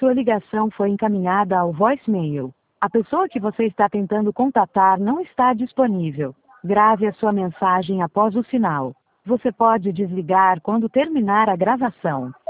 Sua ligação foi encaminhada ao voicemail. A pessoa que você está tentando contatar não está disponível. Grave a sua mensagem após o sinal. Você pode desligar quando terminar a gravação.